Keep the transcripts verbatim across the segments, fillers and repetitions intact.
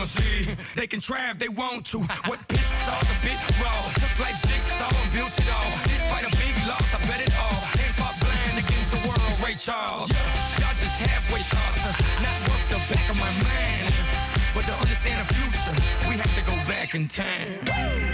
wanna see. They can try if they want to. What pizza's a bit raw. Took like jigsaw and built it all. Despite a big loss, I bet it all. Hip hop blind against the world, Ray Charles. Y'all just halfway thoughts, not worth the back of my mind. But to understand the future, we have to go back in time.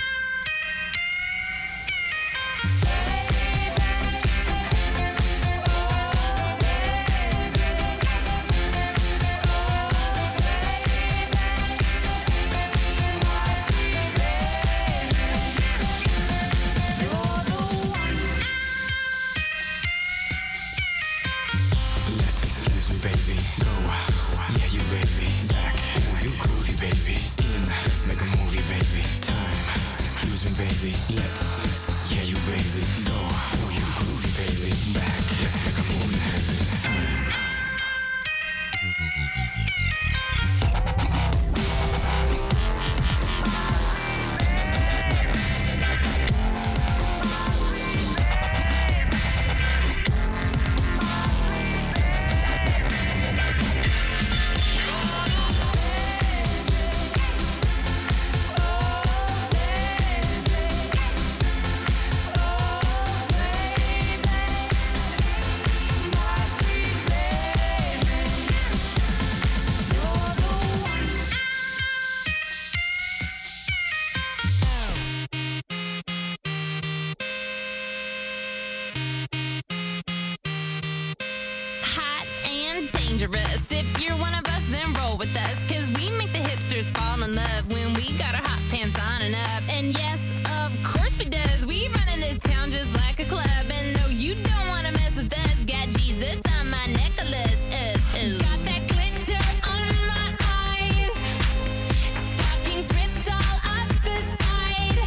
Dangerous. If you're one of us, then roll with us, cause we make the hipsters fall in love when we got our hot pants on and up. And yes, of course we does. We run in this town just like a club. And no, you don't wanna mess with us. Got Jesus on my necklace. Uh, uh. Got that glitter on my eyes. Stockings ripped all up the side.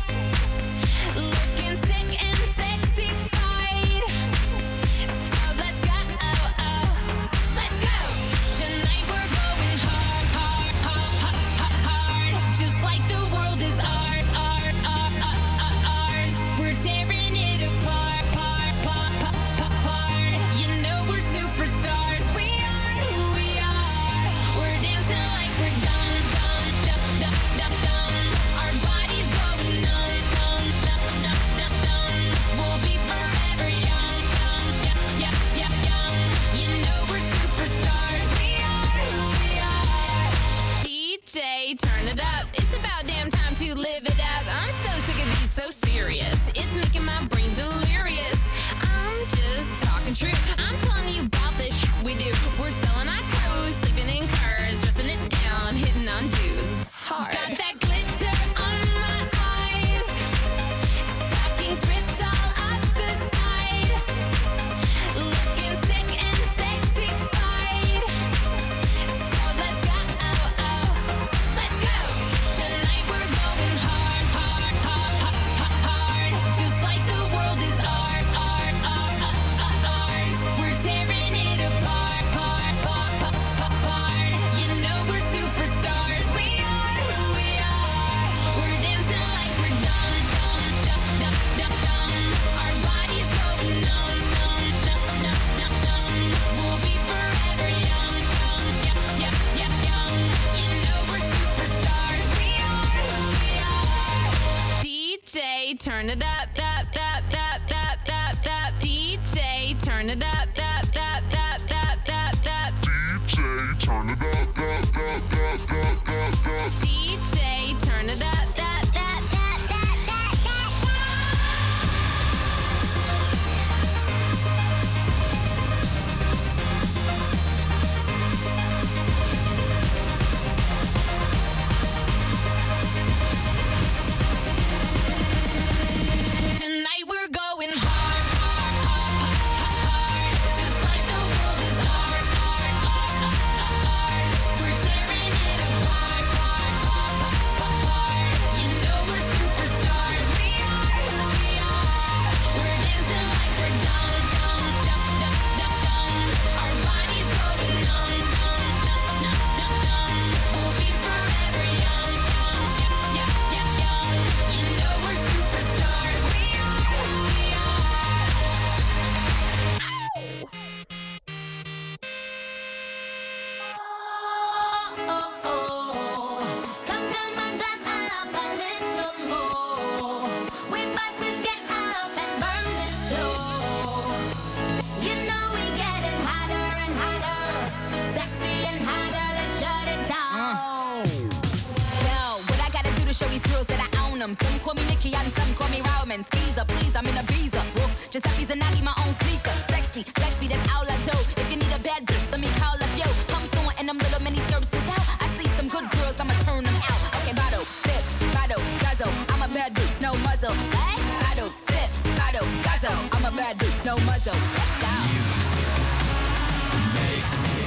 Looking sick and sexified. So let's go. Oh, oh. Let's go. Tonight we're going hard, hard, hard, hard, hard, hard. Just like the world is art, art, art, art, art, ours. We're tearing it apart, part, part, part, part, part. You know we're superstars. We are who we are. We're dancing like we're dumb, dumb, dumb, dumb, dumb, dumb. Our bodies going numb, numb, numb, numb, numb, numb. We'll be forever young, young, young, young, young, young. You know we're superstars. We are who we are. D J, turn it up. It's about damn time to live it up. I'm so sick of these so serious. It's making my brain delirious. I'm just talking true. I'm telling you about the shit we do. We're selling our clothes, sleeping in cars, dressing it down, hitting on dudes hard. Got that glitter on my eyes. Stockings ripped all up the side. Looking sick and sexified. So let's go. Oh, oh. Let's go. Tonight we're going hard, hard, hard, hard, hard, hard. Just like the world is art, art, art, art, art, ours. We're tearing it apart, part, part, part, part, part. You know we're superstars. We are who we are. We're dancing like we're dumb, dumb, dumb, dumb, dumb, dumb. Our bodies going numb, numb, numb, numb, numb, numb. We'll be forever young, young, young, young, young, young. You know we're superstars. We are who we are. D J, turn it up, up, up, up, up, up, up. D J, turn it up, up, up, up, up, up, up. D J, turn it up, up, up, up, up, up, up. D J, turn it up, up, up, up, up, up, up, up. Tonight we're going hard, hard, hard, hard, hard, hard. Just like the world is art, art, art, art, art, art. We're tearing it apart, part, part, part, part, part. them. Some call me Nikki and some call me Rowman. Skeezer, please, I'm in a visa. Whoa, Giuseppe's and Nagi, my own sneaker. Sexy, sexy, that's all I do. If you need a bad bitch, let me call up yo. I'm someone and them little mini skirts is out. I see some good girls, I'ma turn them out. Okay, bottle, sip, bottle, guzzle. I'm a bad bitch, no muzzle. Hey? Bottle, sip, bottle, guzzle. I'm a bad bitch, no muzzle. Let's go. Makes me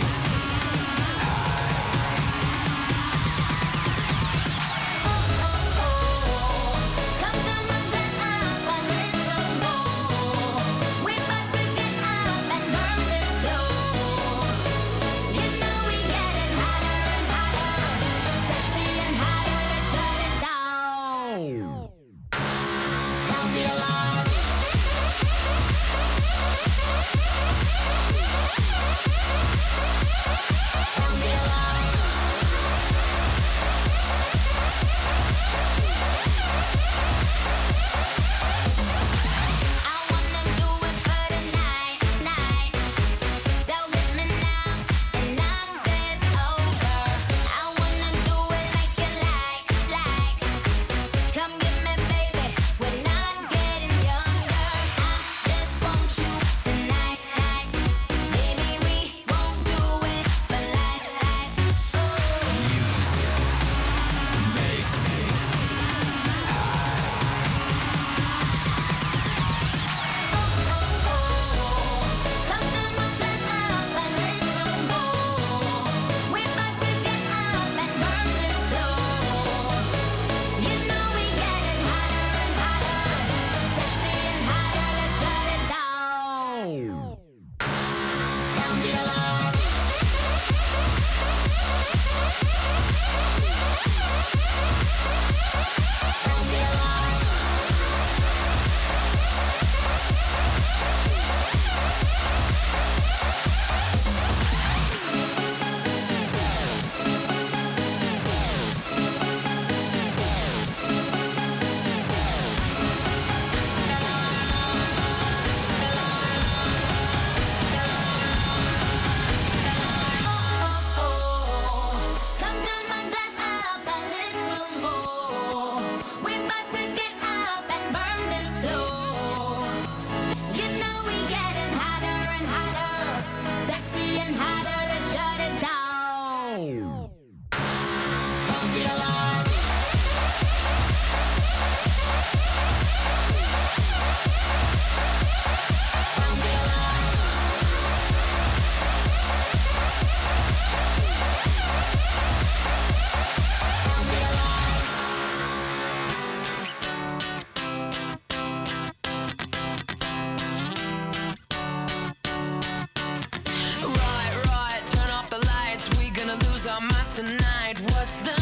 tonight, what's the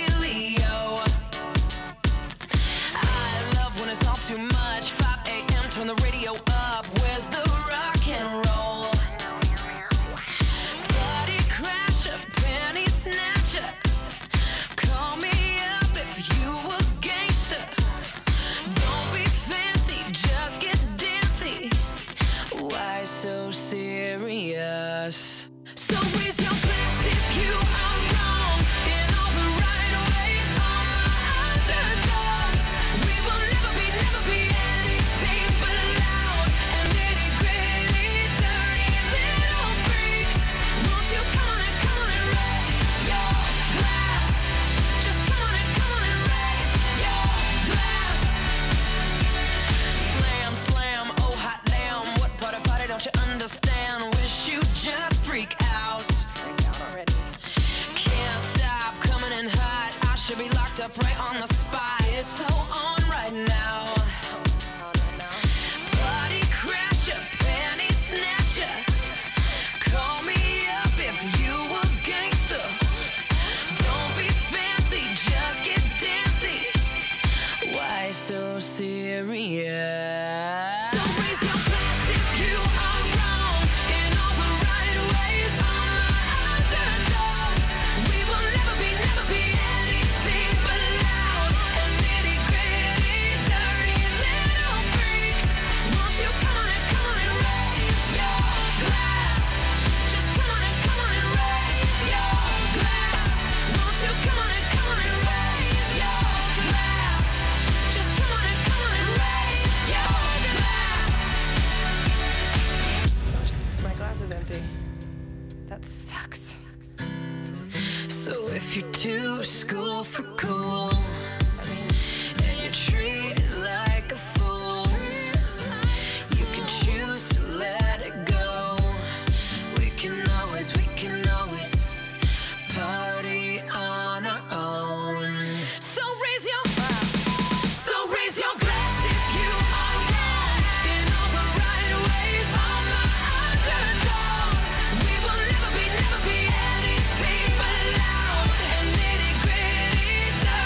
dealio? I love when it's all too much. Five a.m. turn the radio up. Where's the rock and roll? Party crasher, penny snatcher. Call me up if you a gangster. Don't be fancy, just get dancy. Why so serious? So raise your glass if you are wrong in all the right ways. All my underdogs, we will never be, never be anything but loud and nitty gritty, dirty little freaks. Won't you come on and come on and raise your glass? Just come on and come on and raise your glass. Slam, slam, oh hot damn, what part of party don't you understand? Wish you just freak out. Freak out already. Can't stop coming in hot. I should be locked up right on the spot. It's so on right now. Party crasher, panty snatcher. Call me up if you a gangster. Don't be fancy, just get dancy. Why so serious? So raise your glass if you are wrong in all the right ways. All my underdogs, we will never be, never be anything but loud That sucks. So if you're too school for cool and you're treated like a fool, you can choose to let it go. We can always, we can always party on our own. So raise your, so raise your glass if you are wrong in all the right ways. All my underdogs, we will never be, never be anything but loud and nitty gritty, dirty.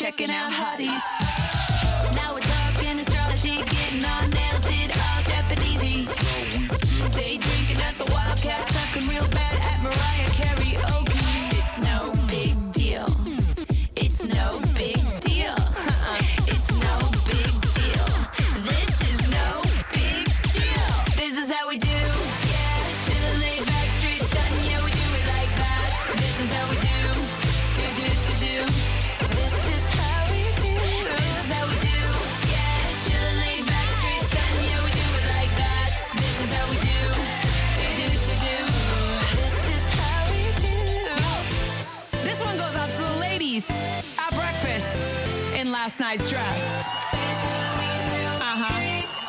checking out hotties. Now we're talking astrology, getting on nails, did all Japanesey. Day drinking at the Wildcat, sucking real bad at Mariah karaoke. It's no big deal. It's no big deal. It's no big deal. This is no big deal. This is how we do. Yeah, chillin' laid back, straight stuntin'. Yeah, we do it like that. This is how we do. Do do do do. This is how we do. This is how we do. Yeah, chillin' laid back, straight stuntin'. Yeah, we do it like that. This is how we do. Do do do do. This is how we do. This one goes out to the ladies at breakfast in last night's dress. Uh-huh.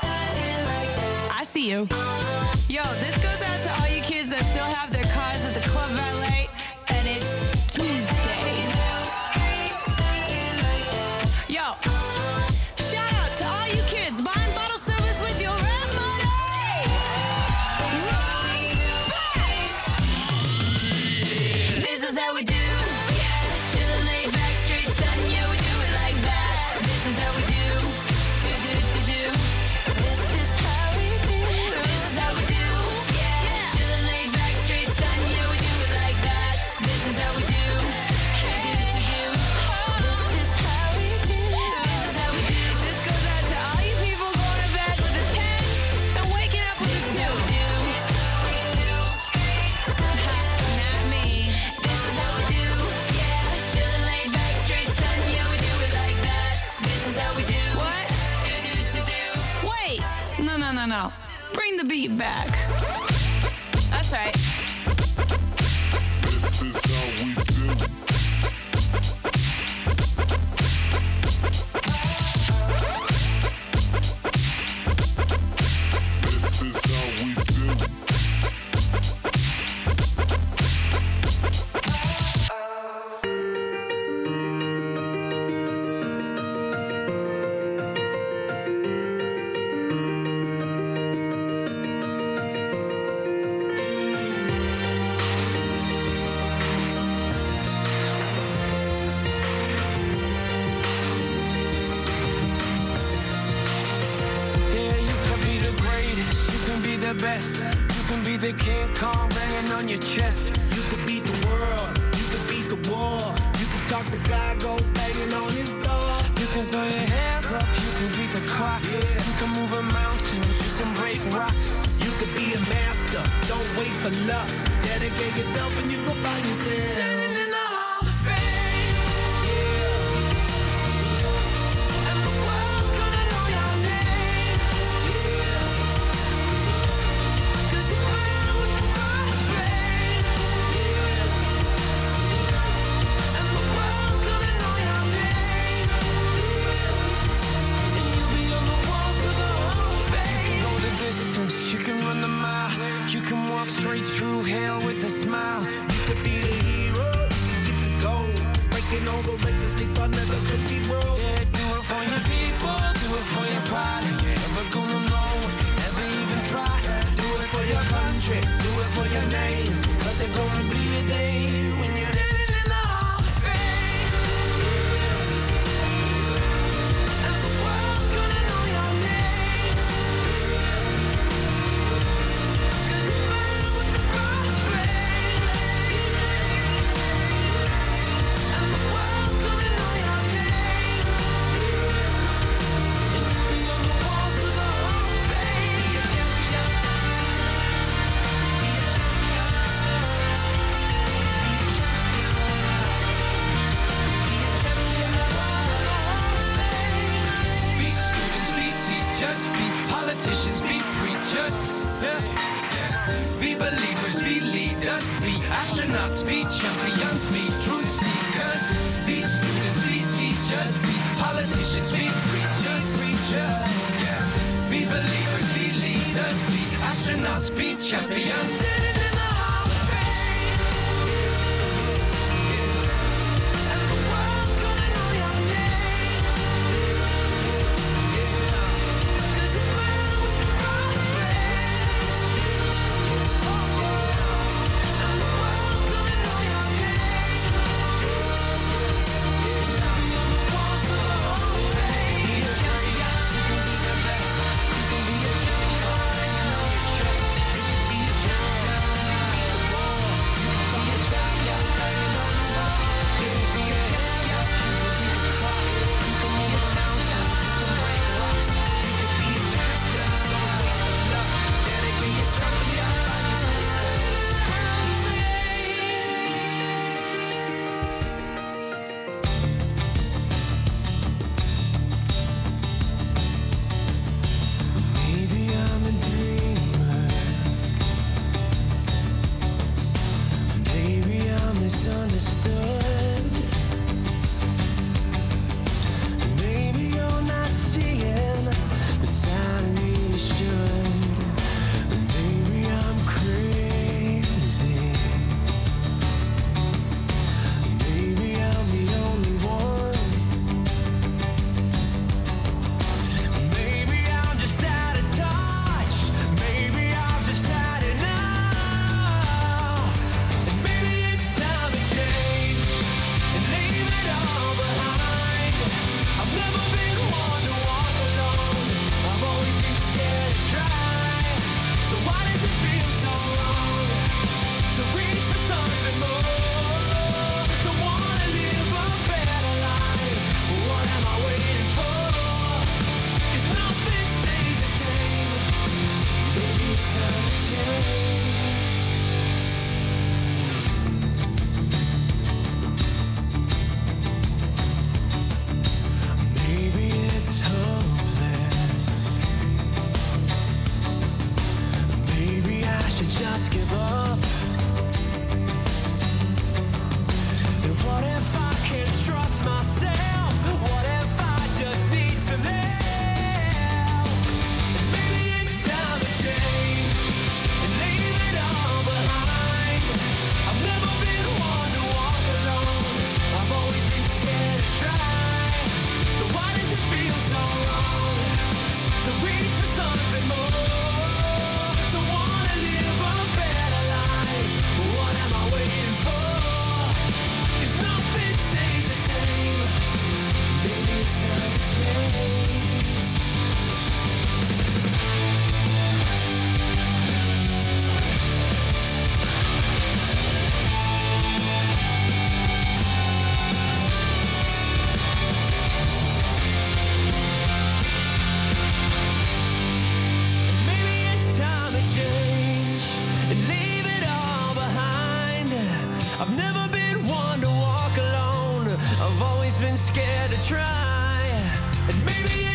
I see you. Yo, this goes out to all you kids that still have their cars at the Club Valet, and it's Tuesday. Yo, shout out to all you kids buying bottle service with your rent money. Respect! This is how we do. Yeah, chillin' laid back, straight stuntin'. Yeah, we do it like that. This is how we do. Do do do do. This is how we do. This is how we do. Yeah, chillin' laid back, straight stuntin'. Yeah, we do it like that. This is how we do. Do do do do. This is how we do. This is how we do. This goes out to all you people going to bed with a ten and waking up with a This is how two. we do. Not me. This is how we do. Yeah, chillin' laid back, straight stuntin'. Yeah, we do it like that. This is how we do. What? Do do do do. Wait. No, no, no, no. Bring the beat back. That's right. This is how we do. This is how we do. Yeah, you can be the greatest, you can be the best. You can be the King Kong banging on your chest. You could beat the world, you could beat the war. You could talk to God, go banging on his door. You can throw your hands up, you can beat the clock. Yeah. You can move a mountain, you can break rocks. You could be a master, don't wait for luck. Dedicate yourself and you go find yourself. Standing in the Hall of Fame, and the world's gonna know your name. 'Cause you ran with the first fame, and the world's gonna know your name. And you'll be on the walls of the Hall of Fame. You can go the distance, you can run the mile. You can walk straight through hell with a smile. You could be the hero, you could get the gold. Breaking all the records, sleep on never could be broke. Yeah, do it for your people, do it for your pride. And you're never gonna know if you never even try. Do it for your country, do it for your name. Cause there's gonna be a day when you're Standing in the Hall of Fame, and the world's gonna know your name. 'Cause you ran with the first fame, and the world's gonna know your name. And you'll be on the walls of the Hall of Fame. Be a champion, be a champion, be a champion, be a champion of all the Hall of Fame. Be students, be teachers, be politicians, be preachers. Yeah. Be believers, be leaders, be astronauts, be champions, be truth seekers. Be students, be teachers, be politicians, be preachers, preachers. Yeah. Be believers, be leaders, be astronauts, be champions. Standing in the Hall of Fame, and the world's gonna know your name. 'Cause you ran with the first fame, and the world's gonna know your name. You'll be on the walls scared to try. And maybe